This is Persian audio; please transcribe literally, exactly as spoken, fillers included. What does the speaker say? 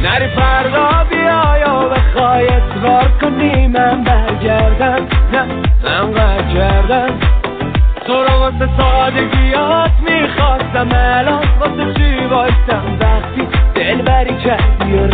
نری فردا بیا یا بخوای اصرار کنی من برگردم، نه من قرد کردم تو رو واسه سادگیات میخواستم، الان واسه چی بایستم وقتی دل بری کردی و